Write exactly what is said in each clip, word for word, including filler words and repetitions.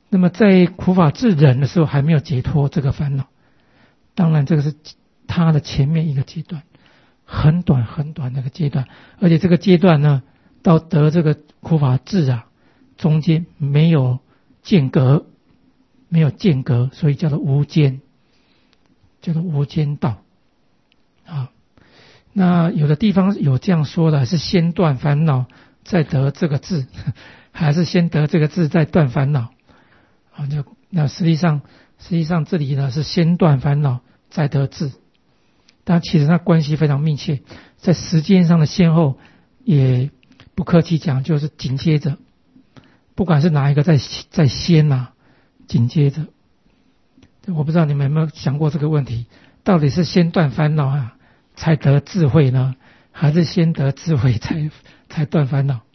那么在苦法自忍的时候还没有解脱这个烦恼，当然这个是他的前面一个阶段，很短很短的一个阶段，而且这个阶段呢，到得这个苦法自啊，中间没有间隔，没有间隔，所以叫做无间，叫做无间道啊。那有的地方有这样说的，是先断烦恼再得这个智，还是先得这个智再断烦恼啊？就那实际上实际上这里呢是先断烦恼再得智，但其实它关系非常密切，在时间上的先后也不客气讲，就是紧接着，不管是哪一个在在先啊，紧接着。我不知道你们有没有想过这个问题，到底是先断烦恼啊才得智慧呢，还是先得智慧才才断烦恼？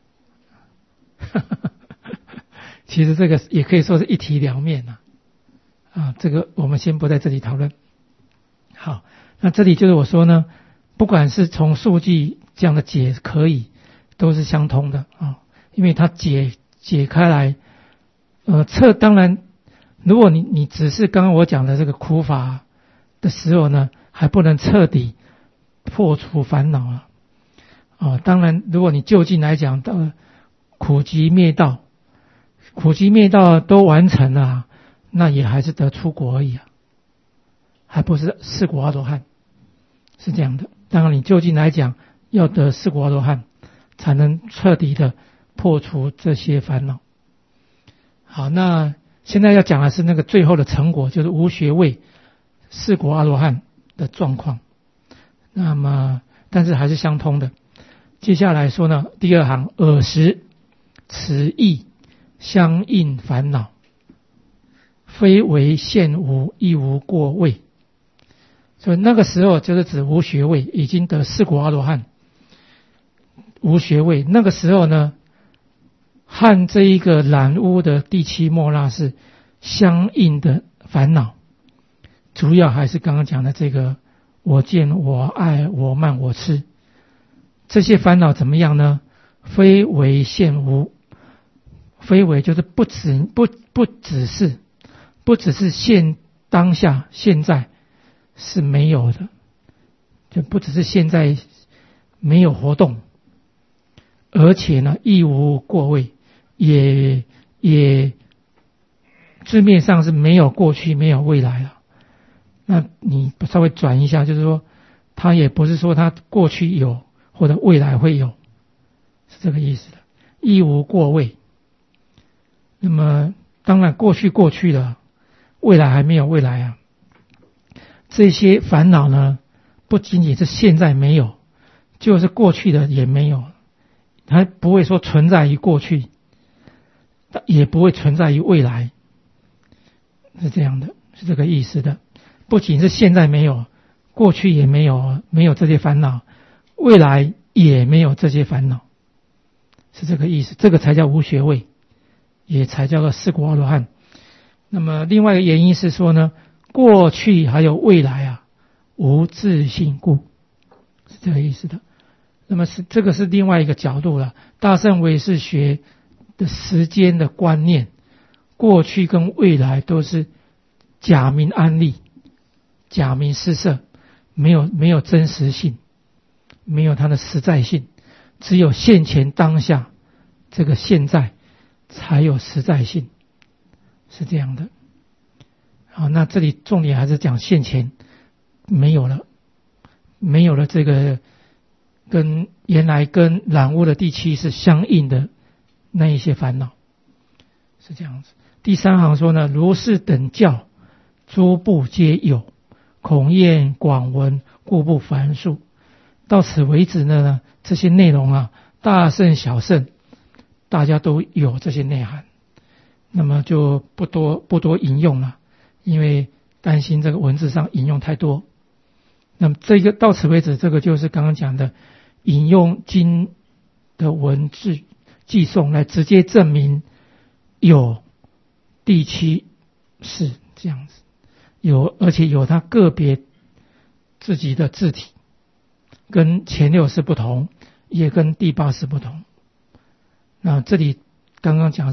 其实这个也可以说是一体两面啊。啊，这个我们先不在这里讨论。好，那这里就是我说呢，不管是从数据这样的解可以，都是相通的啊，因为它解解开来，呃，测当然，如果你你只是刚刚我讲的这个苦法的时候呢，还不能彻底破除烦恼啊。啊，当然，如果你就近来讲，到苦集灭道，苦集灭道都完成了啊，那也还是得出国而已啊，还不是四果阿罗汉，是这样的。当然，你就近来讲，要得四果阿罗汉，才能彻底的破除这些烦恼。好，那现在要讲的是那个最后的成果，就是无学位四果阿罗汉的状况。那么，但是还是相通的。接下来说呢，第二行，尔时此意相应烦恼，非为现无，亦无过位。所以那个时候就是指无学位，已经得四果阿罗汉，无学位。那个时候呢，和这一个染污的第七末那是相应的烦恼，主要还是刚刚讲的这个我见、我爱、我慢、我痴，这些烦恼怎么样呢？非为现无，非为就是不只不不只是不只是现当下现在是没有的，就不只是现在没有活动，而且呢亦无过位，也也字面上是没有过去没有未来了。那你稍微转一下，就是说它也不是说它过去有或者未来会有，是这个意思的，亦无过位。那么当然过去过去了，未来还没有未来啊。这些烦恼呢，不仅仅是现在没有，就是过去的也没有，它不会说存在于过去，也不会存在于未来，是这样的，是这个意思的。不仅是现在没有，过去也没有，没有这些烦恼，未来也没有这些烦恼，是这个意思。这个才叫无学位，也才叫做四果阿罗汉。那么另外一个原因是说呢，过去还有未来啊，无自性故，是这个意思的。那么是这个是另外一个角度了。大乘唯识学的时间的观念，过去跟未来都是假名安立，假名施设，没有没有真实性，没有它的实在性，只有现前当下这个现在才有实在性，是这样的。好，那这里重点还是讲现前没有了，没有了这个跟原来跟染污的第七是相应的那一些烦恼，是这样子。第三行说呢，如是等教，诸部皆有，孔晏广闻，故不凡数。到此为止呢，这些内容啊，大乘小乘大家都有这些内涵，那么就不多不多引用了，因为担心这个文字上引用太多。那么这个到此为止，这个就是刚刚讲的引用经的文字记诵来直接证明有第七是这样子，有而且有它个别自己的字体，跟前六识不同，也跟第八识不同。那这里刚刚讲的是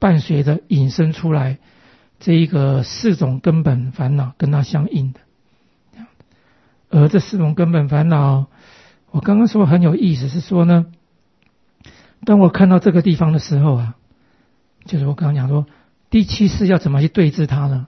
伴随着引申出来这一个四种根本烦恼跟它相应的。而这四种根本烦恼，我刚刚说很有意思，是说呢，当我看到这个地方的时候啊，就是我刚刚讲说第七识要怎么去对治它呢？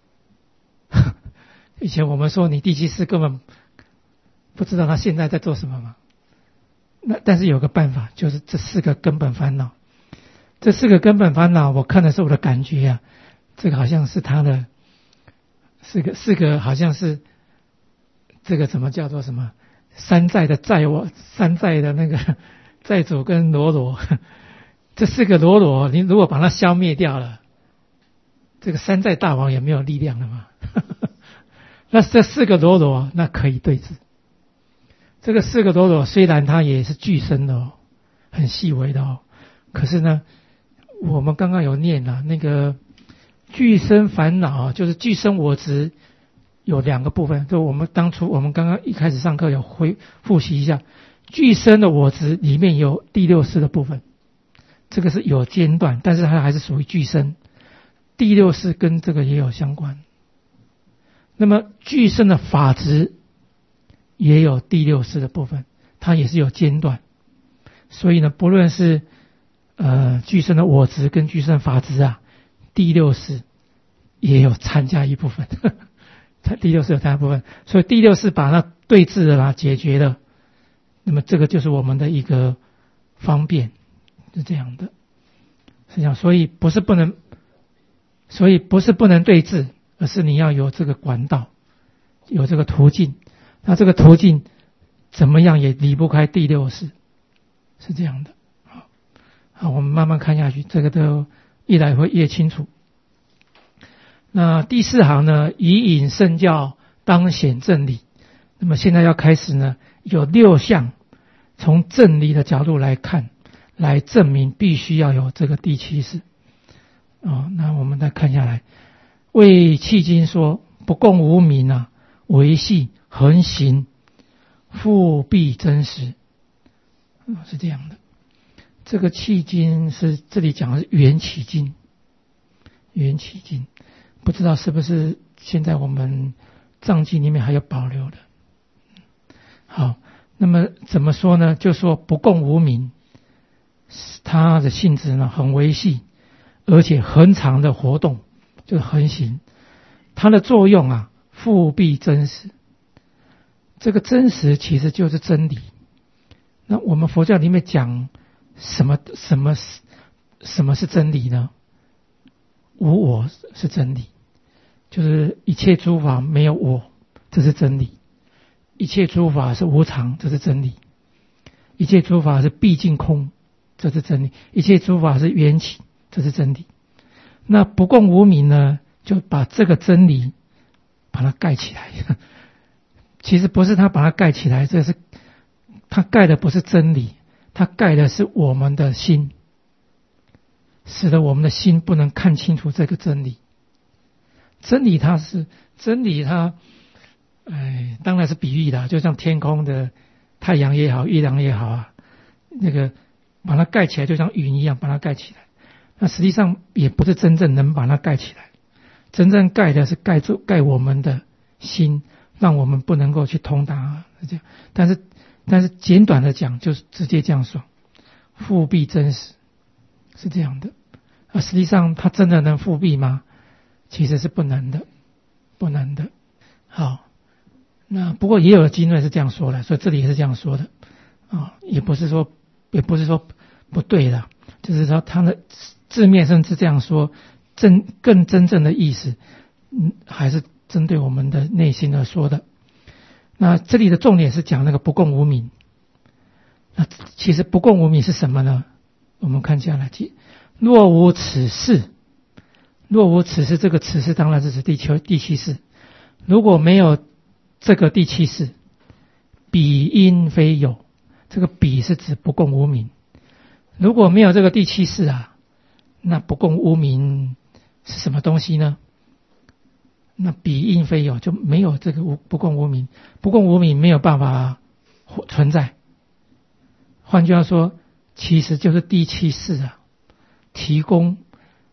以前我们说你第七识根本不知道他现在在做什么嘛，那但是有个办法，就是这四个根本烦恼。这四个根本烦恼，我看的是我的感觉啊，这个好像是他的四个四个好像是这个怎么叫做什么山寨的寨我山寨的那个寨主跟罗罗，这四个罗罗，你如果把它消灭掉了，这个山寨大王也没有力量了嘛。那这四个罗罗那可以对治。这个四个罗罗虽然它也是具身的哦，很细微的哦，可是呢，我们刚刚有念了那个具身烦恼，就是具身我执有两个部分，就我们当初我们刚刚一开始上课有回复习一下，具身的我执里面有第六识的部分，这个是有间断，但是它还是属于具身，第六识跟这个也有相关。那么具身的法执也有第六识的部分，它也是有间断，所以呢，不论是呃具身的我执跟具身法执啊，第六识也有参加一部分，呵呵第六识有参加一部分，所以第六识把它对治了啦，解决了，那么这个就是我们的一个方便，是这样的，是这样，所以不是不能，所以不是不能对治，而是你要有这个管道，有这个途径。那这个途径怎么样也离不开第六识，是这样的。好，好，我们慢慢看下去，这个都越来会越清楚。那第四行呢，以引圣教当显正理。那么现在要开始呢，有六项从正理的角度来看，来证明必须要有这个第七识。哦，那我们再看下来，为契经说，不共无明啊，维系恒行，复必真实，哦，是这样的。这个契经是这里讲的是缘起经，缘起经，不知道是不是现在我们藏经里面还有保留的。好，那么怎么说呢？就说不共无明，它的性质呢很维系，而且恒常的活动，就是恒行。它的作用啊，复必真实。这个真实其实就是真理。那我们佛教里面讲什么什么什么是真理呢？无我是真理，就是一切诸法没有我，这是真理。一切诸法是无常，这是真理。一切诸法是毕竟空，这是真理。一切诸法是缘起，这是真理。那不共无明呢，就把这个真理把它盖起来。其实不是他把它盖起来，这是他盖的不是真理，他盖的是我们的心，使得我们的心不能看清楚这个真理。真理它是真理它，哎，当然是比喻的，就像天空的太阳也好，月亮也好啊，那个把它盖起来，就像云一样把它盖起来。那实际上也不是真正能把它盖起来，真正盖的是盖住盖我们的心，让我们不能够去通达，是这样。但是但是简短的讲，就是直接这样说，复必真实，是这样的。而实际上它真的能复辟吗？其实是不能的，不能的。好，那不过也有的经论是这样说的，所以这里也是这样说的啊，哦，也不是说也不是说不对的，就是说它的字面上是这样说，真更真正的意思，嗯，还是针对我们的内心而说的。那这里的重点是讲那个不共无明。那其实不共无明是什么呢？我们看下来，若无此事，若无此事，这个此事当然是指第七第七识。如果没有这个第七识，彼因非有，这个彼是指不共无明。如果没有这个第七识啊，那不共无明是什么东西呢？那彼因非有，就没有这个无不共无明，不共无明没有办法存在。换句话说，其实就是第七识啊，提供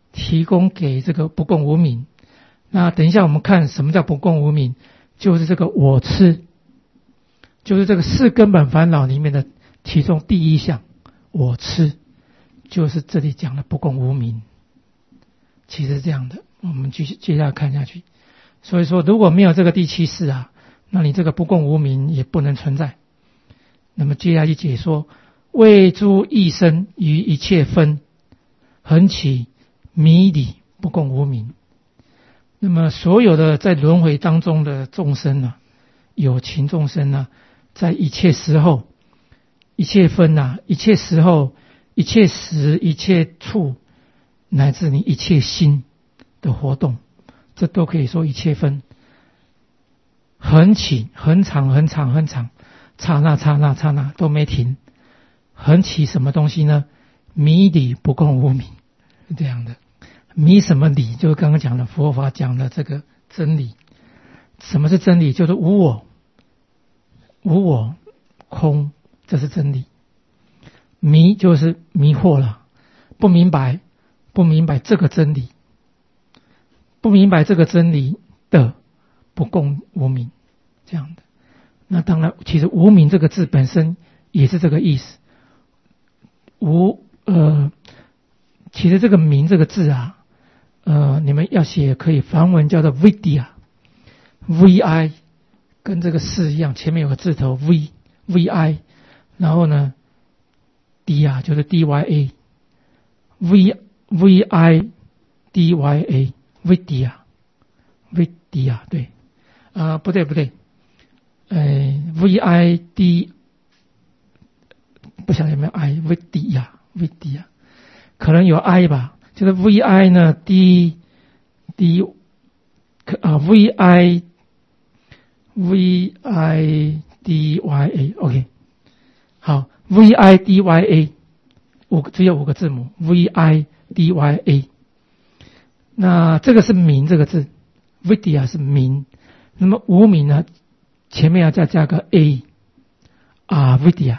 提供给这个不共无明。那等一下我们看什么叫不共无明，就是这个我痴，就是这个四根本烦恼里面的其中第一项我痴，就是这里讲的不共无明。其实是这样的，我们继续接下来看下去。所以说如果没有这个第七识啊，那你这个不共无明也不能存在。那么接下去解说，为诸异生于一切分，恒起迷理不共无明。那么所有的在轮回当中的众生啊，有情众生啊，在一切时候、一切分啊、一切时候、一切时、一切处，乃至你一切心的活动，这都可以说一切分。恒起，很长很长很长，刹那刹那刹那都没停。恒起什么东西呢？迷理不共无明，是这样的。迷什么理？就是刚刚讲的佛法讲的这个真理。什么是真理？就是无我，无我空，这是真理。迷就是迷惑了，不明白，不明白这个真理，不明白这个真理的不共无明，这样的。那当然，其实无明这个字本身也是这个意思。无呃，其实这个明这个字啊，呃，你们要写可以，梵文叫做 vidya，V I 跟这个是一样，前面有个字头 V V I， 然后呢 ，dia 就是 D Y A，V V I D Y A vidya vidya 对，啊、呃、不对不对，呃 V I D 不晓得有没有 I vidya vidya 可能有 I 吧。就是 V I 呢 D D 啊 V I V I D Y A OK 好 V I D Y A 五个只有五个字母 V I D Y A。 那这个是明这个字 Vidya 是明，那么无明呢前面要再加个 A Avidya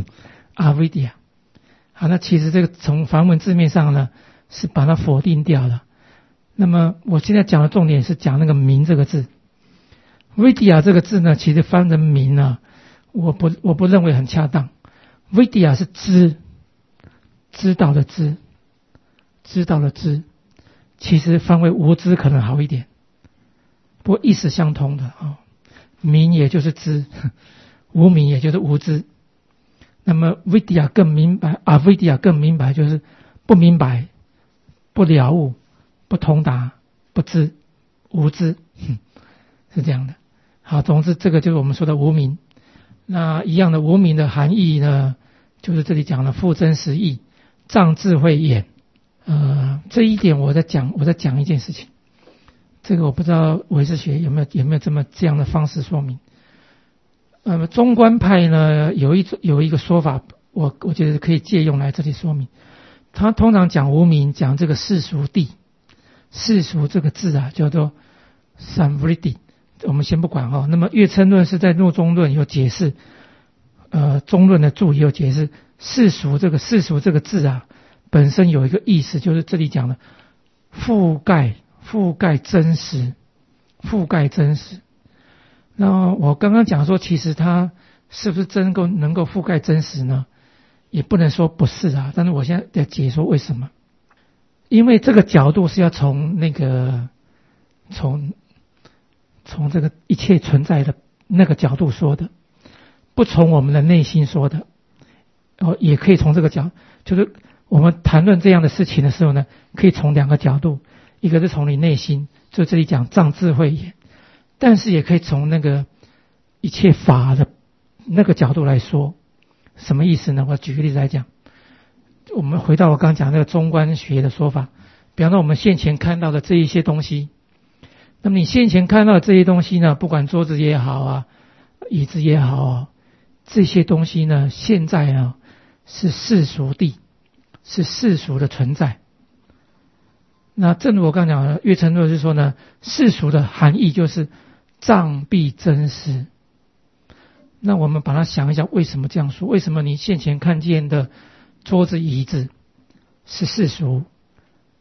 Avidya。 好，那其实这个从梵文字面上呢是把它否定掉了。那么我现在讲的重点是讲那个明这个字。Vidya 这个字呢，其实翻成明呢，我不我不认为很恰当。Vidya 是知，知道的知，知道的知，其实翻为无知可能好一点，不过意思相通的啊、哦。明也就是知，无明也就是无知。那么 Vidya 更明白啊 ，Vidya 更明白就是不明白、不了悟、不通达、不知、无知，是这样的。好，总之这个就是我们说的无明。那一样的无明的含义呢，就是这里讲了复真实义、障智慧眼。呃，这一点我在讲，我在讲一件事情。这个我不知道唯识学有没有有没有这么这样的方式说明。那么、呃、中观派呢有一有一个说法，我我觉得可以借用来这里说明。他通常讲无明，讲这个世俗谛，世俗这个字啊叫做 samvriti， 我们先不管哦。那么月称论是在入中论有解释，呃，中论的注也有解释，世俗这个世俗这个字啊本身有一个意思，就是这里讲的覆盖覆盖真实，覆盖真实。那我刚刚讲说，其实它是不是真够能够覆盖真实呢？也不能说不是啊，但是我现在在解说为什么。因为这个角度是要从那个从从这个一切存在的那个角度说的，不从我们的内心说的。哦，也可以从这个角，就是我们谈论这样的事情的时候呢，可以从两个角度，一个是从你内心，就这里讲障智慧眼。但是也可以从那个一切法的那个角度来说，什么意思呢？我举个例子来讲，我们回到我刚讲那个中观学的说法，比方说我们现前看到的这一些东西，那么你现前看到的这些东西呢，不管桌子也好啊，椅子也好啊，这些东西呢，现在啊是世俗谛，是世俗的存在。那正如我刚讲的，月称论是说呢，世俗的含义就是障蔽真实。那我们把它想一下，为什么这样说？为什么你现前看见的桌子椅子是世俗？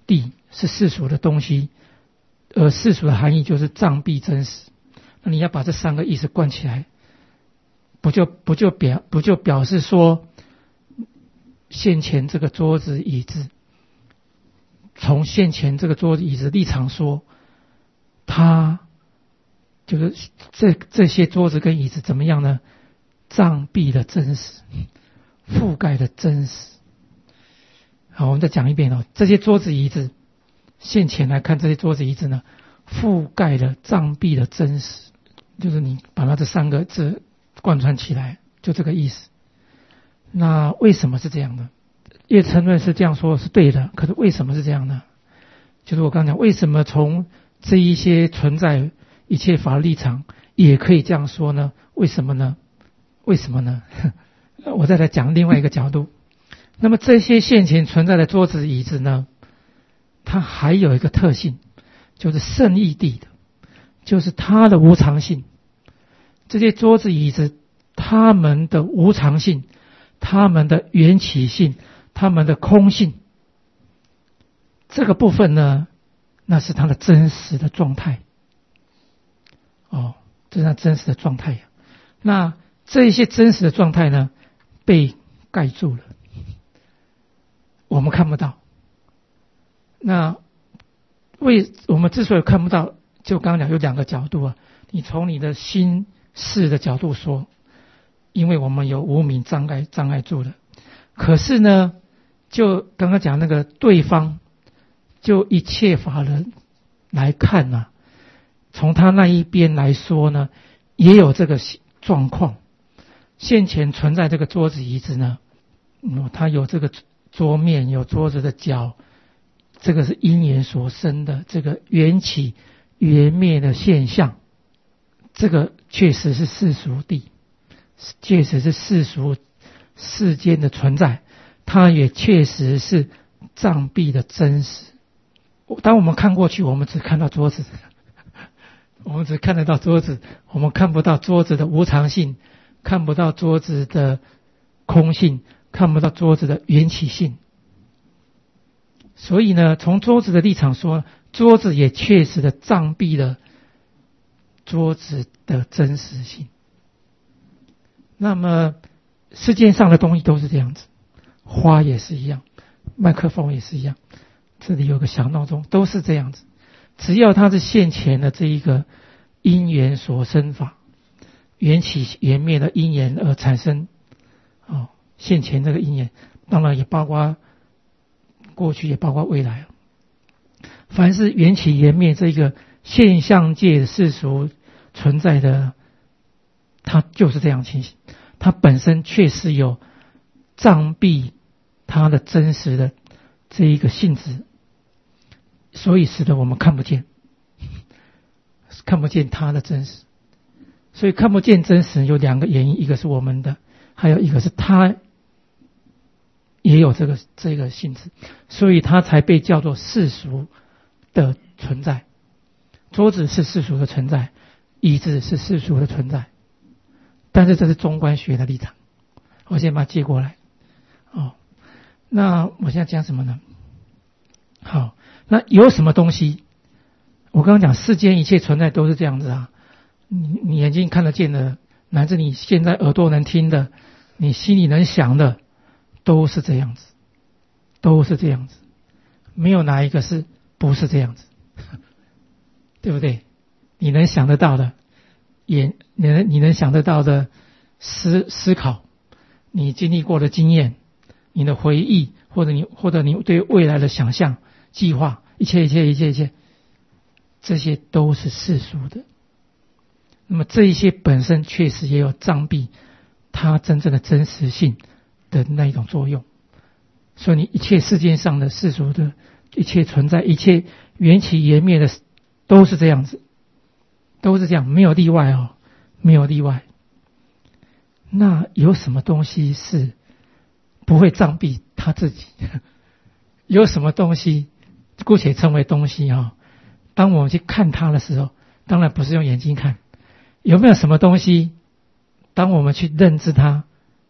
地是世俗的东西，而世俗的含义就是障蔽真实。那你要把这三个意思贯起来，不就不就表不就表示说，现前这个桌子椅子，从现前这个桌子椅子立场说，它就是这这些桌子跟椅子怎么样呢？障蔽了真实，覆盖了真实。好，我们再讲一遍哦，这些桌子椅子，现前来看这些桌子椅子呢，覆盖了障蔽了真实，就是你把它这三个字贯穿起来，就这个意思。那为什么是这样呢？叶承论是这样说是对的，可是为什么是这样呢？就是我刚刚讲，为什么从这一些存在一切法立场也可以这样说呢？为什么呢？为什么呢？我再来讲另外一个角度。那么这些现前存在的桌子椅子呢，它还有一个特性，就是圣义谛的，就是它的无常性。这些桌子椅子，它们的无常性，它们的缘起性，它们的空性，这个部分呢，那是它的真实的状态。哦，这是它真实的状态呀。那这些真实的状态呢，被盖住了，我们看不到。那为我们之所以看不到，就刚刚讲有两个角度啊。你从你的心事的角度说，因为我们有无明障碍障碍住了。可是呢，就刚刚讲那个对方，就一切法人来看啊，从他那一边来说呢，也有这个状况。现前存在这个桌子椅子呢，嗯，它有这个桌面，有桌子的角，这个是因缘所生的这个缘起缘灭的现象，这个确实是世俗谛，确实是世俗世间的存在，它也确实是障蔽的真实。当我们看过去，我们只看到桌子，我们只看得到桌子，我们看不到桌子的无常性，看不到桌子的空性，看不到桌子的缘起性。所以呢，从桌子的立场说，桌子也确实的障蔽了桌子的真实性。那么世界上的东西都是这样子，花也是一样，麦克风也是一样，这里有个小闹钟，都是这样子。只要它是现前的这一个因缘所生法，缘起缘灭的因缘而产生，哦，现前这个因缘，当然也包括过去，也包括未来。凡是缘起缘灭这个现象界的世俗存在的，它就是这样情形，它本身确实有障蔽它的真实的这一个性质，所以使得我们看不见，看不见它的真实。所以看不见真实有两个原因，一个是我们的，还有一个是它也有这个这个性质，所以它才被叫做世俗的存在。桌子是世俗的存在，椅子是世俗的存在，但是这是中观学的立场。我先把它接过来。哦，那我现在讲什么呢？好，那有什么东西？我刚刚讲世间一切存在都是这样子啊。你你眼睛看得见的，乃至你现在耳朵能听的，你心里能想的，都是这样子，都是这样子，没有哪一个是不是这样子，对不对？你能想得到的，也你能你能想得到的思思考，你经历过的经验，你的回忆，或者你或者你对未来的想象、计划，一切一切一切一切，这些都是世俗的。那么这一些本身确实也有障蔽它真正的真实性的那一种作用。所以你一切世界上的世俗的一切存在，一切缘起缘灭的，都是这样子，都是这样，没有例外哦，没有例外。那有什么东西是不会障蔽他自己？有什么东西，姑且称为东西啊、哦？当我们去看它的时候，当然不是用眼睛看。有没有什么东西，当我们去认知它、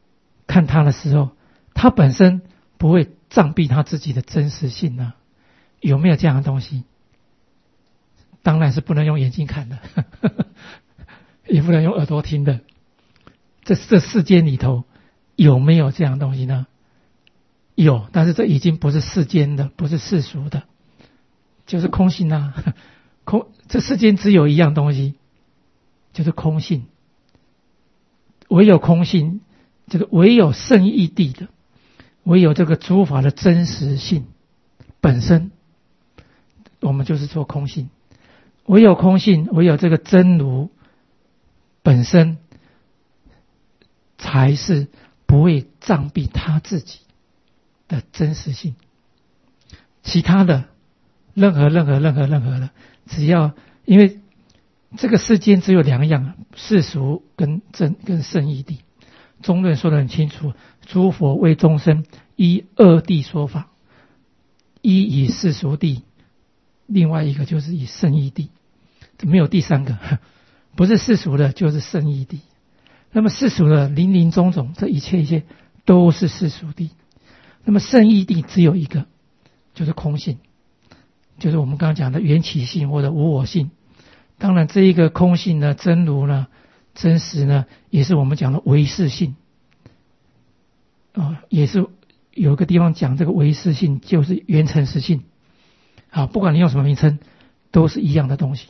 看它的时候，它本身不会障蔽它自己的真实性呢？ 有没有这样的东西？当然是不能用眼睛看的，也不能用耳朵听的。这这世间里头有没有这样的东西呢？有，但是这已经不是世间的，不是世俗的，就是空性啊。空，这世间只有一样东西，就是空性。唯有空性，这个唯有圣义谛的，唯有这个诸法的真实性本身，我们就是说空性。唯有空性，唯有这个真如本身，才是不会障蔽他自己的真实性。其他的任何任何任何任何的，只要因为这个世间只有两样，世俗跟真跟圣义谛。中论说得很清楚，诸佛为众生依二谛说法，一以世俗谛，另外一个就是以圣义谛，没有第三个，不是世俗的就是圣义谛。那么世俗的林林总总，这一切一切都是世俗谛。那么圣义谛只有一个，就是空性，就是我们刚刚讲的缘起性或者无我性。当然这一个空性呢，真如呢，真实呢，也是我们讲的唯识性啊，也是有一个地方讲这个唯识性就是缘成实性啊，不管你用什么名称都是一样的东西。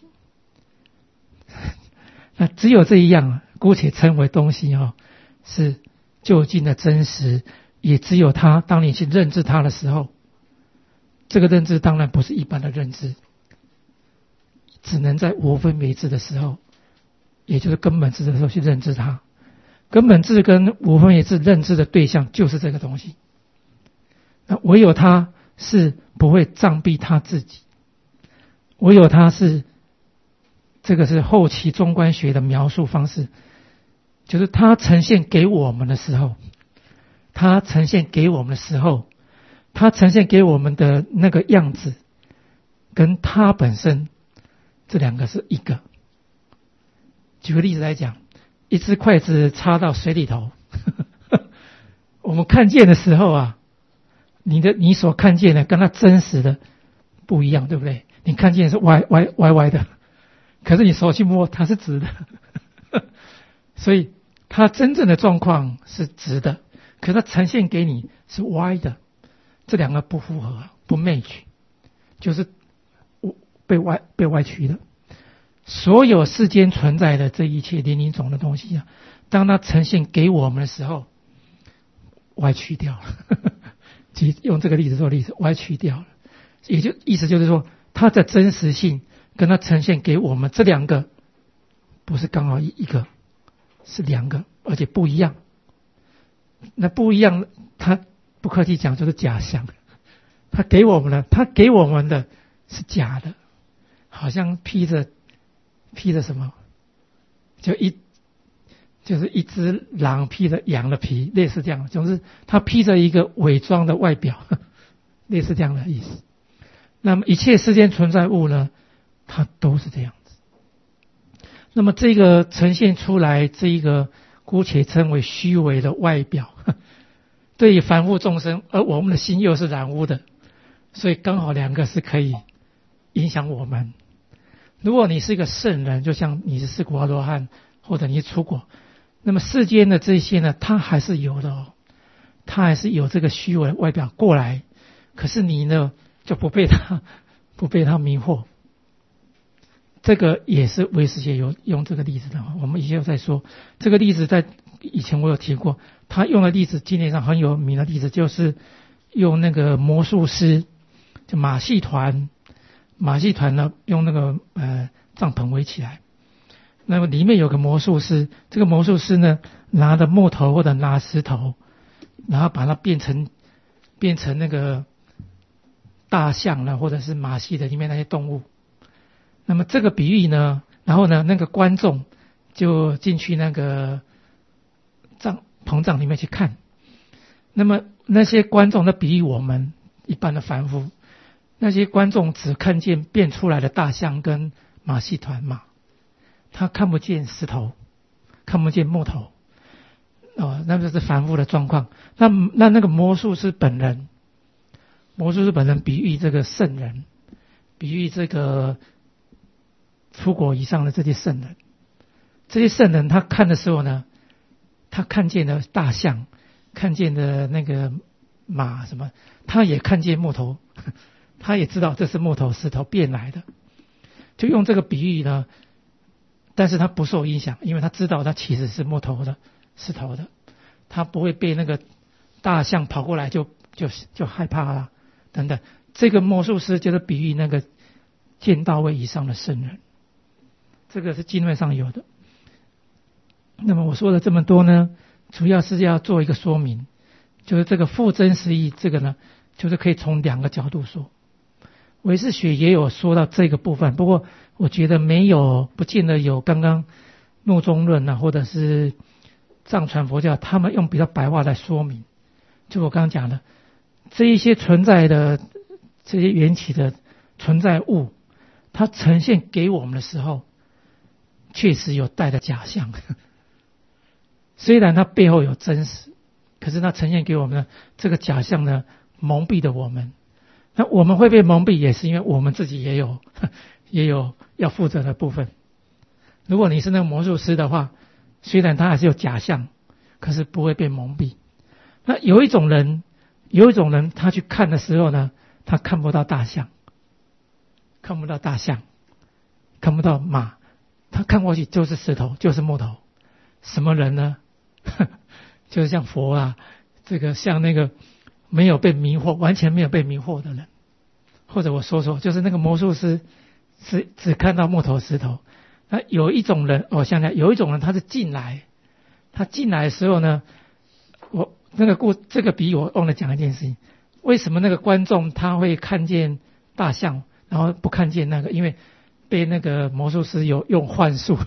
那只有这一样啊，姑且称为东西啊，是究竟的真实，也只有它，当你去认知它的时候，这个认知当然不是一般的认知，只能在无分别智的时候，也就是根本智的时候去认知它。根本智跟无分别智认知的对象就是这个东西，那唯有它是不会障蔽他自己，唯有它是，这个是后期中观学的描述方式，就是它呈现给我们的时候，它呈现给我们的时候，它呈现给我们的那个样子，跟它本身这两个是一个。举个例子来讲，一只筷子插到水里头，我们看见的时候啊，你的你所看见的跟它真实的不一样，对不对？你看见的是歪歪歪歪的，可是你手去摸它是直的，所以它真正的状况是直的，可是它呈现给你是歪的，这两个不符合，不 match， 就是被歪被歪曲的。所有世间存在的这一切林林总的东西啊，当它呈现给我们的时候，歪曲掉了。用这个例子做例子，歪曲掉了，也就意思就是说，它的真实性跟它呈现给我们这两个，不是刚好一个，是两个，而且不一样。那不一样，它不客气讲就是假象。它给我们的，它给我们的是假的，好像披着。披着什么？就一就是一只狼披着羊的皮，类似这样。总之，它披着一个伪装的外表，类似这样的意思。那么一切世间存在物呢，它都是这样子。那么这个呈现出来，这一个姑且称为虚伪的外表，对于凡夫众生，而我们的心又是染污的，所以刚好两个是可以影响我们。如果你是一个圣人，就像你是四果阿罗汉，或者你是出果，那么世间的这些呢，它还是有的哦，它还是有这个虚伪外表过来，可是你呢就不被它不被它迷惑。这个也是唯识学有用这个例子的，我们以前有在说这个例子，在以前我有提过，他用的例子经典上很有名的例子，就是用那个魔术师，就马戏团。马戏团呢，用那个呃帐篷围起来，那么里面有个魔术师，这个魔术师呢拿着木头或者拿石头，然后把它变成变成那个大象呢，或者是马戏的里面那些动物。那么这个比喻呢，然后呢那个观众就进去那个帐棚帐里面去看，那么那些观众的比喻我们一般的凡夫。那些观众只看见变出来的大象跟马戏团马，他看不见石头，看不见木头，哦，那就是凡夫的状况。那那那个魔术师本人， 魔术师本人比喻这个圣人，比喻这个出国以上的这些圣人。这些圣人他看的时候呢，他看见了大象，看见了那个马什么，他也看见木头，他也知道这是木头石头变来的，就用这个比喻呢，但是他不受影响，因为他知道他其实是木头的石头的，他不会被那个大象跑过来就就就害怕了等等。这个魔术师就是比喻那个见到位以上的圣人，这个是经论上有的。那么我说了这么多呢，主要是要做一个说明，就是这个复真实义，这个呢，就是可以从两个角度说。唯识学也有说到这个部分，不过我觉得没有，不见得有刚刚怒中论啊，或者是藏传佛教，他们用比较白话来说明。就我刚刚讲的，这一些存在的这些缘起的存在物，它呈现给我们的时候，确实有带着假象。虽然它背后有真实，可是它呈现给我们的这个假象呢，蒙蔽了我们。那我们会被蒙蔽，也是因为我们自己也有也有要负责的部分。如果你是那个魔术师的话，虽然他还是有假象，可是不会被蒙蔽。那有一种人，有一种人他去看的时候呢，他看不到大象，看不到大象，看不到马，他看过去就是石头，就是木头。什么人呢？就是像佛啊，这个像那个没有被迷惑，完全没有被迷惑的人。或者我说说，就是那个魔术师是只看到木头石头。那有一种人，我想想，有一种人他是进来，他进来的时候呢，我那个故这个比喻我忘了讲一件事情，为什么那个观众他会看见大象，然后不看见那个？因为被那个魔术师有用幻术。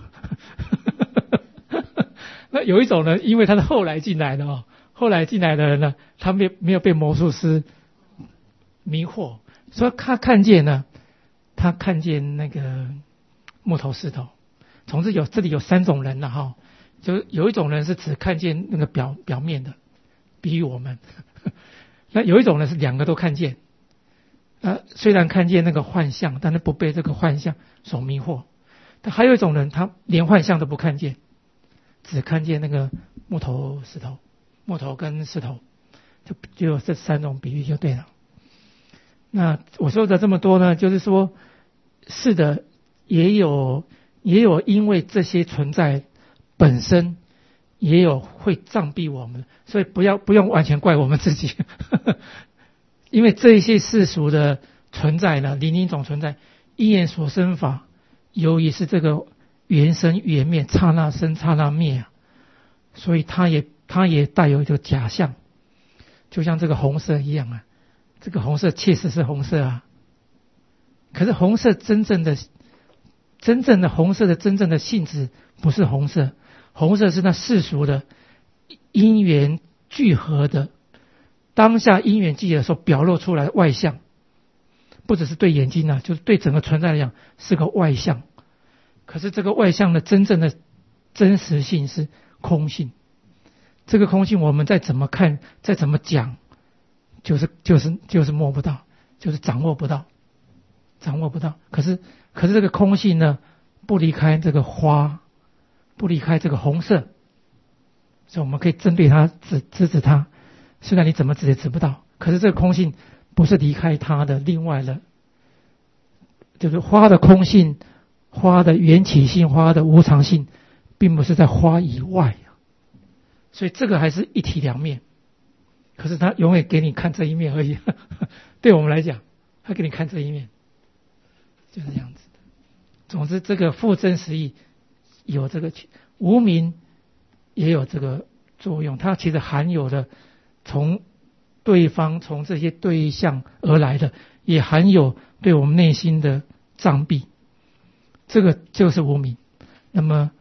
那有一种人，因为他是后来进来的哦，后来进来的人呢，他没没有被魔术师迷惑，所以他看见呢，他看见那个木头石头。总之有这里有三种人了哈，就有一种人是只看见那个表表面的，比喻我们。那有一种人是两个都看见，呃，虽然看见那个幻象，但是不被这个幻象所迷惑。但还有一种人，他连幻象都不看见，只看见那个木头石头，木头跟石头，就就有这三种比喻就对了。那我说的这么多呢，就是说，是的，也有也有因为这些存在本身也有会障蔽我们，所以不要不用完全怪我们自己。因为这一些世俗的存在呢，林林总存在，因缘所生法，由于是这个缘生缘灭，刹那生刹那灭啊，所以它也它也带有一个假象，就像这个红色一样啊，这个红色确实是红色啊，可是红色真正的真正的红色的真正的性质不是红色，红色是那世俗的因缘聚合的当下因缘聚合所表露出来的外相，不只是对眼睛啊，就是对整个存在来讲是个外相。可是这个外相的真正的真实性是空性，这个空性我们再怎么看再怎么讲，就是就是就是摸不到，就是掌握不到掌握不到。可是可是这个空性呢，不离开这个花，不离开这个红色，所以我们可以针对它指指指它，虽然你怎么指也指不到，可是这个空性不是离开它的另外的，就是花的空性，花的缘起性，花的无常性，并不是在花以外，所以这个还是一体两面。可是他永远给你看这一面而已。对我们来讲，他给你看这一面，就是这样子的。总之，这个复真实义有这个无明也有这个作用，它其实含有的从对方从这些对象而来的，也含有对我们内心的障蔽，这个就是无明。那么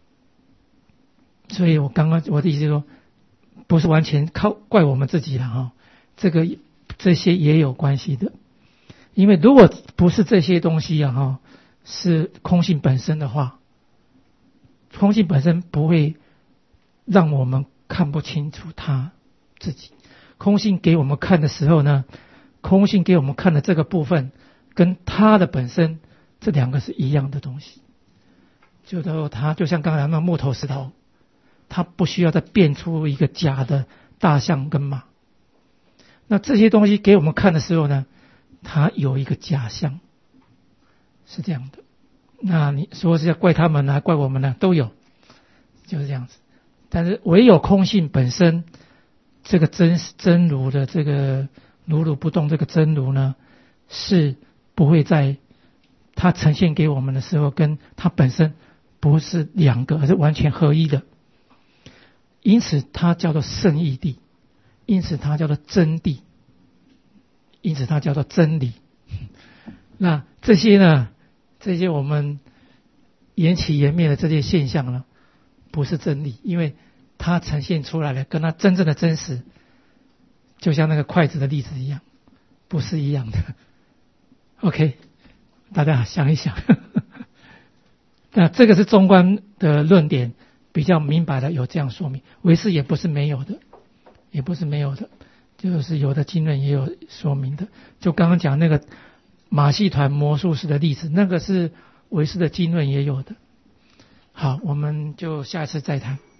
所以我刚刚我的意思是说，不是完全靠怪我们自己了哈，这个这些也有关系的。因为如果不是这些东西啊哈，是空性本身的话，空性本身不会让我们看不清楚它自己。空性给我们看的时候呢， 空性给我们看的这个部分，跟它的本身这两个是一样的东西。就说它就像刚才那木头石头，它不需要再变出一个假的大象跟马。那这些东西给我们看的时候呢，它有一个假象，是这样的。那你说是要怪他们呢，怪我们呢，都有，就是这样子。但是唯有空性本身，这个真真如的这个如如不动这个真如呢，是不会在它呈现给我们的时候，跟它本身不是两个，而是完全合一的。因此它叫做圣义谛，因此它叫做真谛，因此它叫做真理。那这些呢，这些我们缘起缘灭的这些现象呢，不是真理，因为它呈现出来的跟它真正的真实，就像那个筷子的例子一样，不是一样的。OK， 大家想一想。那这个是中观的论点，比较明白的有这样说明。唯识也不是没有的，也不是没有的，就是有的经论也有说明的。就刚刚讲那个马戏团魔术师的例子，那个是唯识的经论也有的。好，我们就下次再谈。